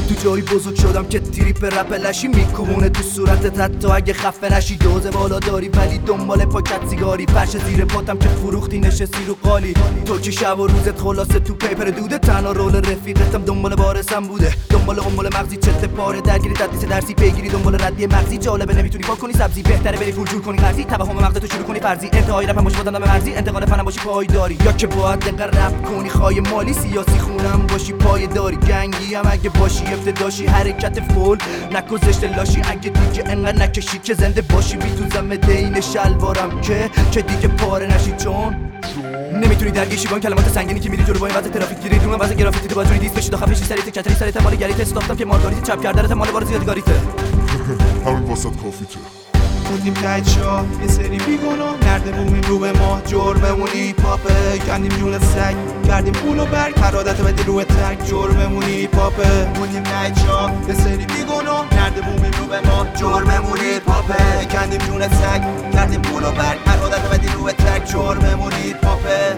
تو جایی بزرگ شدم که تریپ رپ لشی میکوبونه تو صورتت حتی اگه خفه نشی. دوزه بالا داری ولی دنبال پاکت سیگاری، فرش زیر پاتم که فروختی نشستی رو قالی. تو که شب و روزت خلاصه تو پیپر دوده، تنها رول رفیقتم دنبال بارسم بوده. دنبال قنبل مغزی چت پاره درگیری تدریس درسی پیگیری، دنبال ردی مغزی جالبه نمیتونی پاک کنی سبزی. بهتره بری پول جور کنی قرضی، توهم مغزتو شروع کنی فرضی. انتهای رپم باشی بودن مرزی، انتقال فنم باشی پایداری. یا که باید دقیقا رپ کنی خای مالی، سیاسی خونم باشی پایداری. گنگی هم اگه باشی ابتداشی، حرکت فول نکو زشت لاشی. اگه دیگه انقدر نکشی که زنده باشی، میدوزم دین شلوارم که دیگه پاره نشی. چون نمیتونی درگیشی با این کلمات سنگینی که میری جلو با این وضع ترافیک گیری. دونم وضع گرافیتی تو باجوری دیست بشی داخل بشی سریت کتری سریت مال گریت استافتم که مارگاریت چپ کردرت مال بار زیادگاریته. همین واسط کافیته. بودیم تایچا یه سری بیگناه، نردمون رو به ما جرممونی پاپه. کندیم جون سگ کردیم پول و برگ، قرادت بدی روی تک جرممونی پاپه. بودیم تایچا یه سری بیگناه، نردمون رو به ما جرممونی پاپه. کندیم جون سگ کردیم پول و برگ، قرادت بدی روی تک جرممونی پاپه.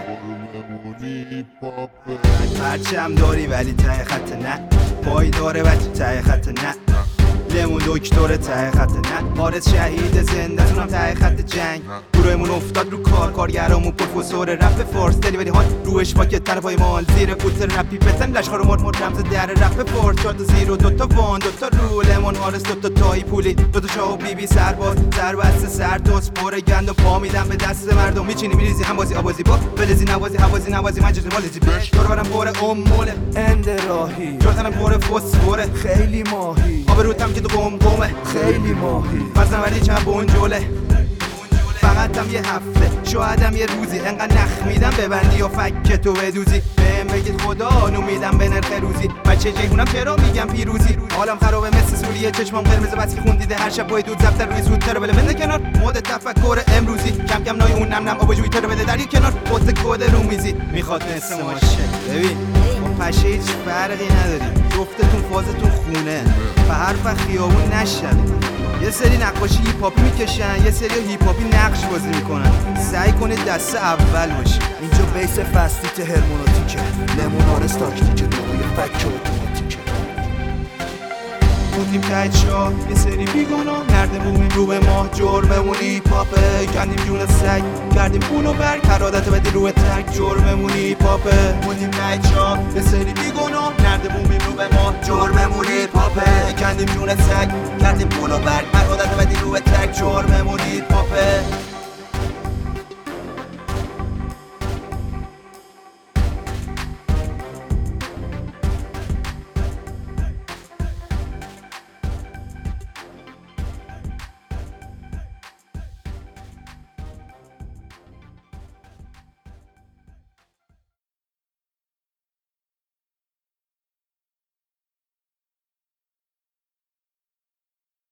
پرچم داری ولی ته خط نه، پای داره ولی ته خط نه. لیمون دکتر ته خط نه، وارث شهید زنده تونم ته خط جنگ. گروهمون افتاد رو کارگرامون پروفسور رپ فارس دلیوری هان روش پاکت طرفای مال زیر فوتر رپی بتن لشخار مرد رمز در رپ فارس. 4 تا 0 2 تا وان 2 تا رو لیمون وارث 2 تا تای پولی 2 تا شاه و بی بی سرباز سربسته سرتوس پر گند و پا میدم به دست مردم. میچینی میریزی هم بازی آوازی با بلزی نوازی حوازی نوازی مجلس مالزی بش دور برم پر اموله اند راهی جردنم پر فسفوره خیلی ماهی، آبروتم که تو قمقمه خیلی ماهی. وزن وردی چند بونجوله، فقطم یه هفته شایدم یه روزی انقدر نخ میدم ببندی و فک تو بدوزی. بهم بگید خدا نومیدم به نرخ روزی، بچه جیهونم چرا میگم پیروزی. حالم خرابه مثل سوریه چشمام قرمز بس که خوندیده هر شب باید دود زفتر روی زودتر بله بنده کنار. مود تفکر امروزی کم کم نای اون نم نم آبجوی تر بده در یک کنار. خود کد رو میزی میخواد مثل ماشه. ببین با پشه هیچ فرقی نداری، جفتتون فازتون خونه و حرف خیابون نشد. یه سری نقاشی هیپ هاپی میکشن، یه سری هیپ هاپی نقش بازی میکنن. سعی کنید دسته اول باشی. اینجا بیس فستیت هرموناتیکه، لیمون وارث تاکتیکه، روی فک اتوماتیکه. بودیم تایچا یه سری بیگناه، نردمون رو به ما جرممونی پاپه. کندیم جون سگ کردیم پول و برگ، قرادت بدی روی تک جرممونی پاپه. بودیم تایچا یه سری بیگناه، نردمون رو به ما جرممونی پاپه. کندیم جون سگ کردیم پول و برگ، قرادت بدی